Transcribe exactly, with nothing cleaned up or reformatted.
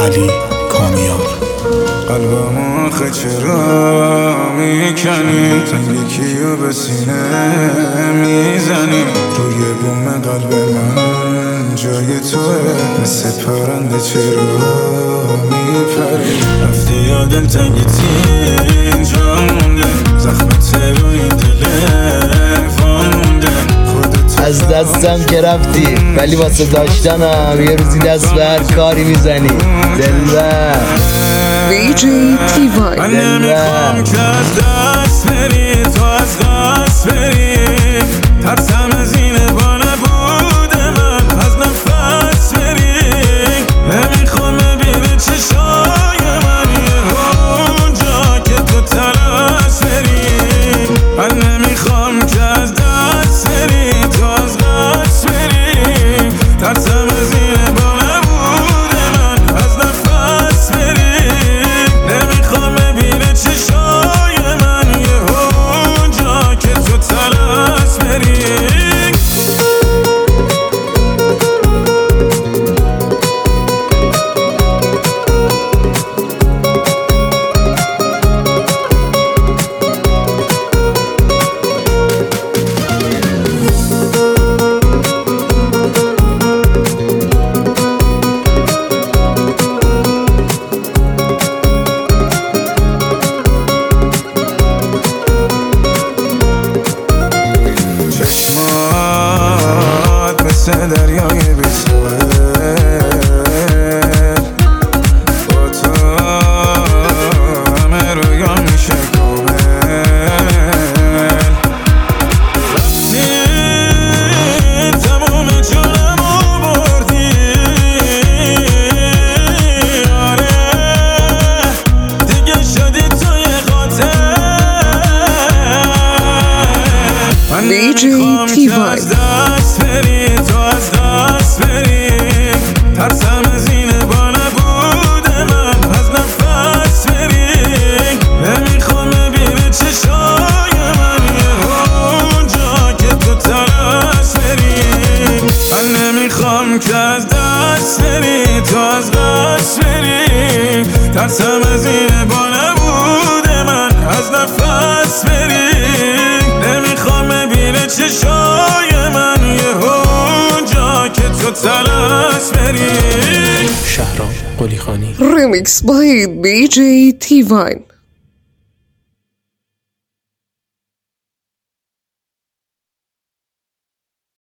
علی کامیار. قلبم آخه چرا میکنی، تنگ کیو به سینه میزنی، روی بوم قلب من جای توه، مثل پرنده چرا میپری، رفتی یا دل تنگی اینجا مونده، زخمت روی تلفن مونده، از دستم که رفتی ولی واسه داشتنم یه روزی دست به هر کاری میزنی. دلبر وی جی تی وای. من نمیخوام که از دست بری، تو از دست بری، ترسم از اینه با نبود من از نفس بری، نمیخوام ببینی چشای من یه اونجا که تو ترس بری، من نمیخوام که از دست بری، تو از دست بری، ترسم از اینه با نبود من از نفس بری، نمیخوام ببینی چشای من یه اونجا که تو ترس بری. مثل دریای بی ساحل، با تو همه رویا میشه کامل، رفتی تمام جونمو بردی، آره دیگه شدی توی خاطر، من نمیخوام که از دست بری، تو از دست بری، ترسم از اینه با نبود من از نفس بری، نمیخوام ببینی چشای من یه اونجا که تو ترس بری، من نمیخوام که از دست بری، تو از دست بری، ترسم از اینه با نبود من از نفس بری، نمیخوام ببینی چشای من یه اونجا که تو ترس بری. شهرام قلی خانی. Remix by وی جی تی وای.